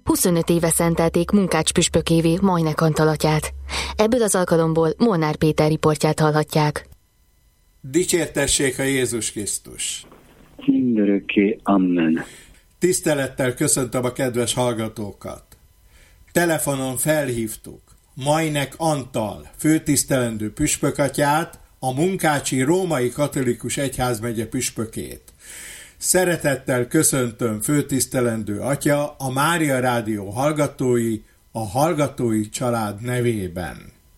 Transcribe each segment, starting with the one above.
25 éve szentelték Munkács püspökévé Majnek Antal-atyát. Ebből az alkalomból Molnár Péter riportját hallhatják. Dicsértessék a Jézus Krisztus! Mindörökké, amen. Tisztelettel köszöntöm a kedves hallgatókat. Telefonon felhívtuk Majnek Antal főtisztelendő püspökatyát, a Munkácsi Római Katolikus Egyházmegye püspökét. Szeretettel köszöntöm főtisztelendő atya a Mária Rádió hallgatói, a hallgatói család nevében.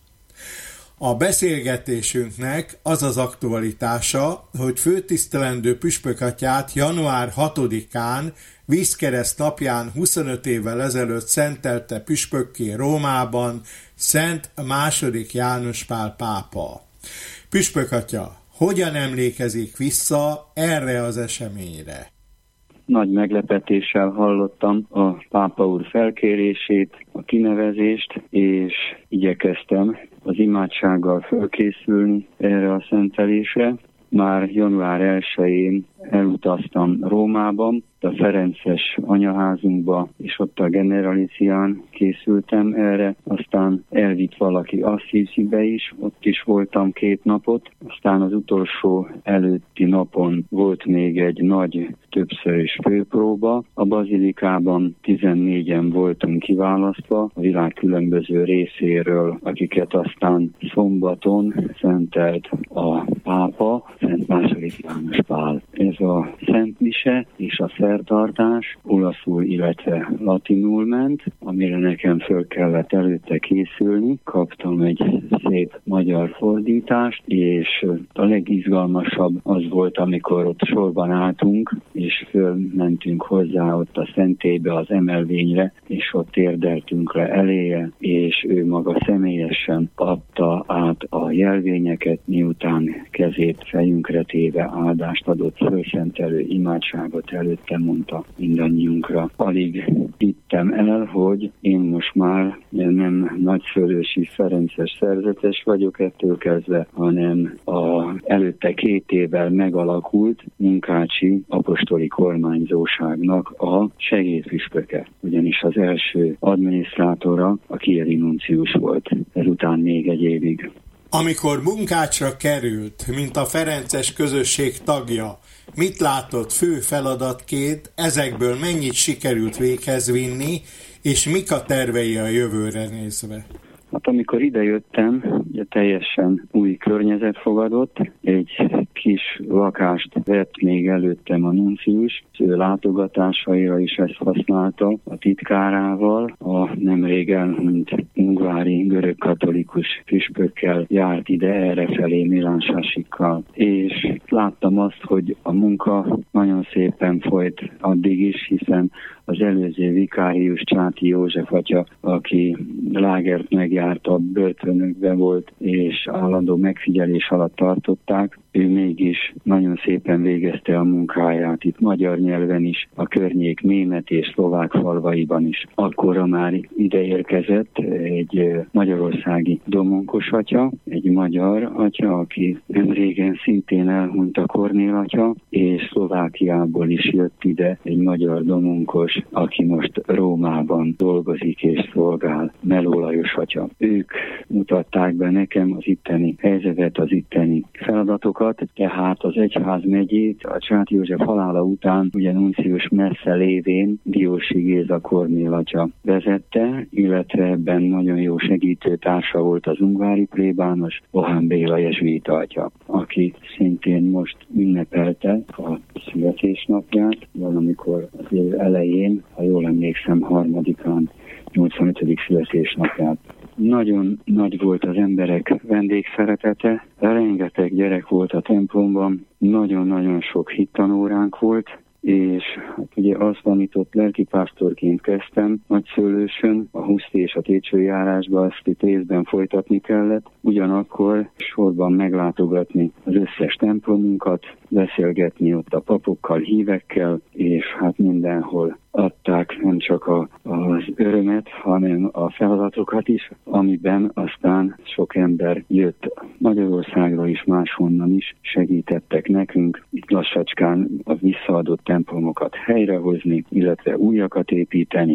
A beszélgetésünknek az az aktualitása, hogy főtisztelendő püspökatyát január 6-án, Vízkereszt napján 25 évvel ezelőtt szentelte püspökké Rómában Szent II. János Pál pápa. Püspökatya, hogyan emlékezik vissza erre az eseményre? Nagy meglepetéssel hallottam a pápa úr felkérését, a kinevezést, és igyekeztem az imádsággal fölkészülni erre a szentelésre. Már január 1-én elutaztam Rómában, a Ferences anyaházunkba, és ott a Generalicián készültem erre, aztán elvitt valaki Assisibe is, ott is voltam 2 napot, aztán az utolsó előtti napon volt még egy nagy többszörös főpróba, a bazilikában 14-en voltunk kiválasztva a világ különböző részéről, akiket aztán szombaton szentelt a pápa, Szent II. János Pál. Ez a Szent Mise és a szertartás olaszul, illetve latinul ment, amire nekem föl kellett előtte készülni. Kaptam egy szép magyar fordítást, és a legizgalmasabb az volt, amikor ott sorban álltunk, és fölmentünk hozzá ott a szentélybe, az emelvényre, és ott térdeltünk le eléje, és ő maga személyesen adta át a jelvényeket, miután kezét fejünkre téve áldást adott, fölszentelő imádságot előtte mondta mindannyiunkra. Alig hittem el, hogy én most már nem nagyszülősi ferences szerzetes vagyok ettől kezdve, hanem előtte 2 évvel megalakult Munkácsi apostoli kormányzóságnak a segédpüspöke. Ugyanis az első adminisztrátora a Chieri nuncius volt, ezután még egy évig. Amikor Munkácsra került, mint a ferences közösség tagja, mit látott fő feladatként, ezekből mennyit sikerült véghez vinni, és mik a tervei a jövőre nézve? Hát amikor idejöttem, ugye teljesen új környezet fogadott, egy kis lakást vett még előttem a nuncius, ő látogatásaira is ezt használta, a titkárával, a nemrég elhunyt ungvári görögkatolikus püspökkel járt ide errefelé Milán Sasikkal. És láttam azt, hogy a munka nagyon szépen folyt addig is, hiszen az előző vikárius Csáti József atya, aki lágert megjárta, börtönökben volt, és állandó megfigyelés alatt tartották, ő mégis nagyon szépen végezte a munkáját itt magyar nyelven is, a környék német és szlovák falvaiban is. Akkorra már ideérkezett egy magyarországi domonkos atya, egy magyar atya, aki régen szintén elhunyt, a Kornél atya, és Szlovákiából is jött ide egy magyar domonkos, aki most Rómában dolgozik és szolgál, Meló Lajos atya. Ők mutatták be nekem az itteni helyzetet, az itteni feladatokat, tehát az egyházmegyét a Csáti József halála után ugye nuncius messze lévén Diósi Géza Kornél atya vezette, illetve ebben nagyon jó segítőtársa volt az ungvári plébános Bohán Béla jezsuita atya, aki szintén most ünnepelte a születésnapját, valamikor az év elején, ha jól emlékszem, 3-án 85. születésnapját. Nagyon nagy volt az emberek vendégszeretete, rengeteg gyerek volt a templomban, nagyon-nagyon sok hittanóránk volt, és hát ugye az van, itt ott lelkipásztorként kezdtem Nagyszőlősön, a Huszti és a Técsői járásba ezt itt részben folytatni kellett, ugyanakkor sorban meglátogatni az összes templomunkat, beszélgetni ott a papokkal, hívekkel, és hát mindenhol adták nem csak az örömet, hanem a feladatokat is, amiben aztán sok ember jött Magyarországra is, máshonnan is, segítettek nekünk itt lassacskán a visszaadott templomokat helyrehozni, illetve újakat építeni.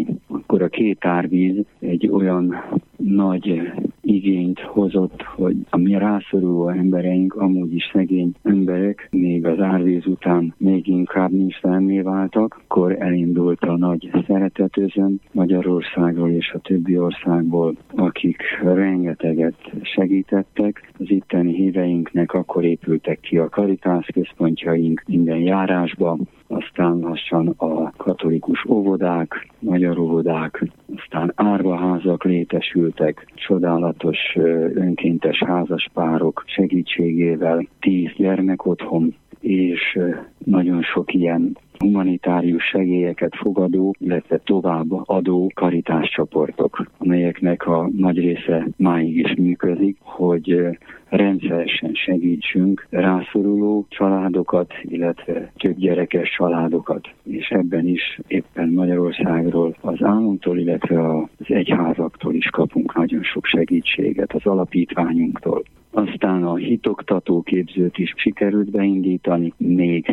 akkor a 2 árvíz egy olyan nagy igényt hozott, hogy a mi rászoruló embereink, amúgy is szegény emberek, még az árvíz után még inkább nincstelemmé váltak, akkor elindult a nagy szeretetözön Magyarországról és a többi országból, akik rengeteget segítettek. Az itteni híveinknek akkor épültek ki a Caritas központjaink minden járásba, aztán lassan a katolikus óvodák, magyar óvodák, aztán árvaházak létesültek, csodálatos önkéntes házaspárok segítségével, 10 gyermekotthon, és nagyon sok ilyen humanitárius segélyeket fogadó, illetve továbbadó karitás csoportok, amelyeknek a nagy része máig is működik, hogy rendszeresen segítsünk rászoruló családokat, illetve több gyerekes családokat. És ebben is éppen Magyarországról az államtól, illetve az egyházaktól is kapunk nagyon sok segítséget, az alapítványunktól. Aztán a hitoktató képzőt is sikerült beindítani még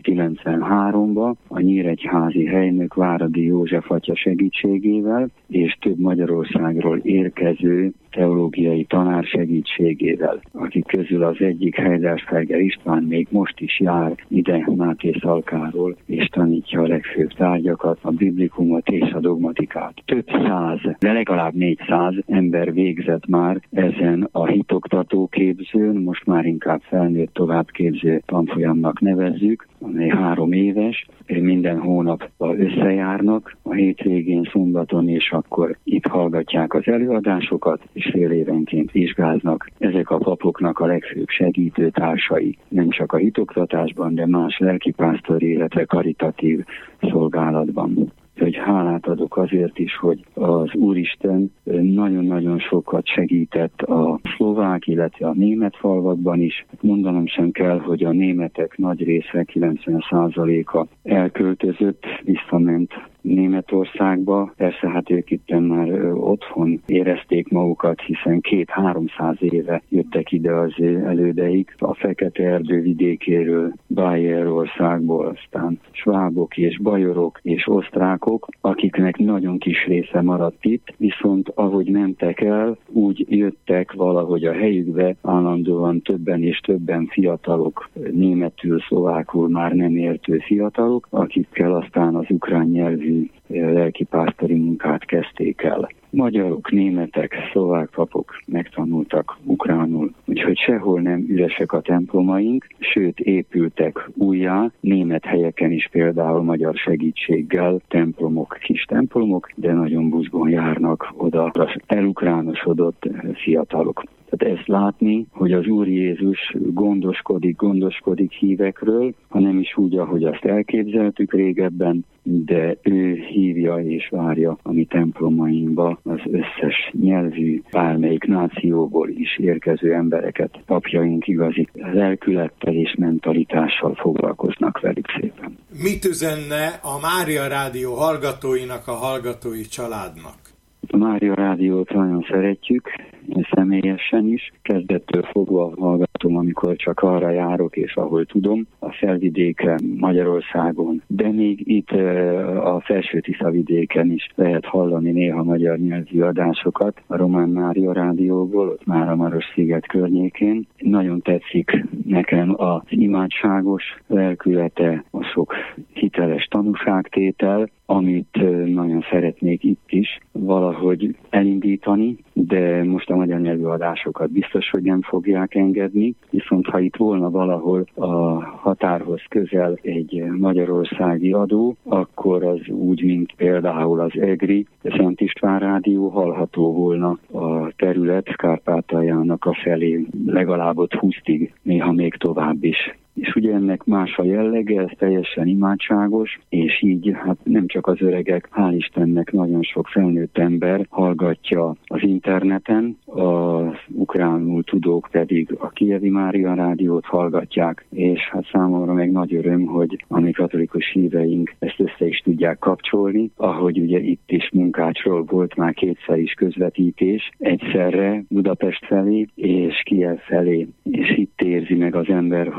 93-ba a nyíregyházi helynök Váradi József atya segítségével, és több Magyarországról érkező teológiai tanár segítségével, akik közül az egyik Heidelberger István még most is jár ide Máté Szalkáról, és tanítja a legfőbb tárgyakat, a biblikumot és a dogmatikát. Több száz, de legalább 400 ember végzett már ezen a hitoktató képzőn, most már inkább felnőtt továbbképző tanfolyamnak nevezzük, amely 3 éves, minden hónapban összejárnak a hétvégén, szombaton, és akkor itt hallgatják az előadásokat, és fél évenként vizsgáznak. Ezek a papoknak a legfőbb segítőtársai, nem csak a hitoktatásban, de más lelkipásztori, illetve karitatív szolgálatban. Hogy hálát adok azért is, hogy az Úristen nagyon-nagyon sokat segített a szlovák, illetve a német falvakban is. Mondanom sem kell, hogy a németek nagy része, 90%-a elköltözött, visszament Németországba. Persze hát ők itten már otthon érezték magukat, hiszen 200-300 éve jöttek ide az elődeik. A Fekete Erdő vidékéről, Bayerországból, aztán svábok és bajorok és osztrákok, akiknek nagyon kis része maradt itt, viszont ahogy mentek el, úgy jöttek valahogy a helyükbe, állandóan többen és többen fiatalok, németül, szlovákul már nem értő fiatalok, akikkel aztán az ukrán nyelvű lelkipásztori munkát kezdték el. Magyarok, németek, szlovák papok megtanultak ukránul, úgyhogy sehol nem üresek a templomaink, sőt épültek újjá, német helyeken is például magyar segítséggel templomok, kis templomok, de nagyon buzgón járnak oda az elukránosodott fiatalok. Tehát ezt látni, hogy az Úr Jézus gondoskodik hívekről, ha nem is úgy, ahogy azt elképzeltük régebben, de ő hívja és várja a mi templomainkba az összes nyelvű, bármelyik nációból is érkező embereket. Papjaink igazi lelkülettel és mentalitással foglalkoznak velük szépen. Mit üzenne a Mária Rádió hallgatóinak, a hallgatói családnak? A Mária Rádiót nagyon szeretjük, én személyesen is. Kezdettől fogva hallgatom, amikor csak arra járok, és ahol tudom, a Felvidéken, Magyarországon, de még itt a Felső-Tiszavidéken is lehet hallani néha magyar nyelvű adásokat a Román Mária Rádióból, ott már a Maros-sziget környékén. Nagyon tetszik nekem az imádságos lelkülete, a sok hiteles tanúságtétel, amit nagyon szeretnék itt is valahogy elindítani, de most a magyar nyelvű adásokat biztos, hogy nem fogják engedni, viszont ha itt volna valahol a határhoz közel egy magyarországi adó, akkor az úgy, mint például az EGRI, a Szent István Rádió hallható volna a terület Kárpátaljának a felé, legalább ott 20-ig, néha még tovább is. És ugye ennek más a jellege, ez teljesen imádságos, és így hát nem csak az öregek, hál' Istennek nagyon sok felnőtt ember hallgatja az interneten, az ukránul tudók pedig a Kijevi Mária Rádiót hallgatják, és hát számomra meg nagy öröm, hogy a mi katolikus híveink ezt össze is tudják kapcsolni, ahogy ugye itt is Munkácsról volt már 2-szer is közvetítés, egyszerre Budapest felé és Kijev felé, és itt érzi meg az ember, hogy Mária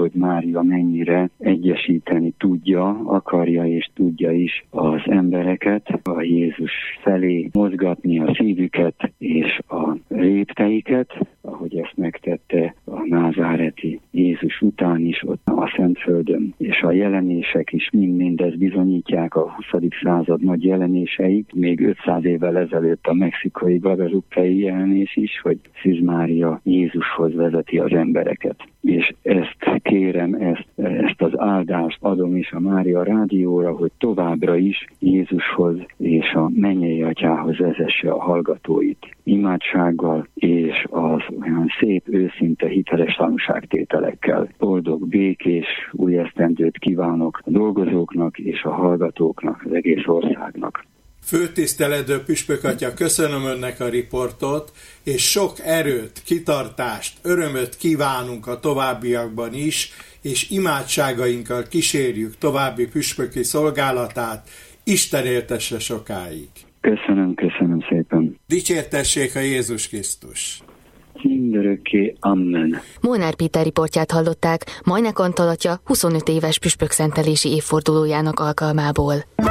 Mária mennyire egyesíteni akarja és tudja is az embereket, a Jézus felé mozgatni a szívüket és a lépteiket, ahogy ezt megtette a názáreti Jézus után is ott a Szentföldön. És a jelenések is mindezt bizonyítják, a 20. század nagy jelenései, még 500 évvel ezelőtt a mexikai Guadalupe-i jelenés is, hogy Szűz Mária Jézushoz vezeti az embereket. És ezt kérem, ezt az áldást adom is a Mária Rádióra, hogy továbbra is Jézushoz és a mennyei atyához vezesse a hallgatóit imádsággal és az olyan szép, őszinte, hiteles tanúságtételekkel. Boldog, békés új esztendőt kívánok a dolgozóknak és a hallgatóknak, az egész országnak. Főtiszteledő püspök atya, köszönöm önnek a riportot, és sok erőt, kitartást, örömöt kívánunk a továbbiakban is, és imádságainkkal kísérjük további püspöki szolgálatát, Isten éltesse sokáig. Köszönöm szépen. Dicsértessék a Jézus Krisztus. Mindörökké, amen. Molnár Péter riportját hallották, Majnek Antal atya 25 éves püspökszentelési évfordulójának alkalmából.